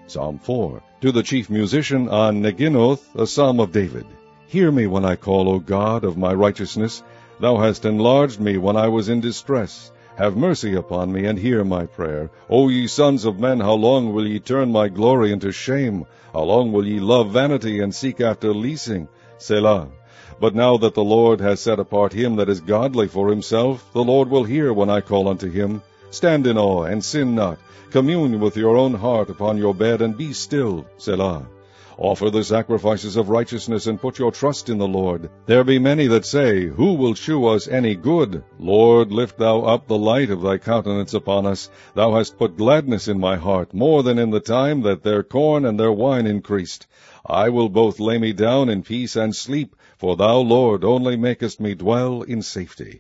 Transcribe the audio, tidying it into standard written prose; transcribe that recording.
Psalm 4. To the chief musician on Neginoth, a psalm of David. Hear me when I call, O God of my righteousness. Thou hast enlarged me when I was in distress. Have mercy upon me, and hear my prayer. O ye sons of men, how long will ye turn my glory into shame? How long will ye love vanity, and seek after leasing? Selah. But now that the Lord has set apart him that is godly for himself, the Lord will hear when I call unto him. Stand in awe, and sin not. Commune with your own heart upon your bed, and be still. Selah. Offer the sacrifices of righteousness, and put your trust in the Lord. There be many that say, Who will shew us any good? Lord, lift thou up the light of thy countenance upon us. Thou hast put gladness in my heart, more than in the time that their corn and their wine increased. I will both lay me down in peace and sleep, for thou, Lord, only makest me dwell in safety.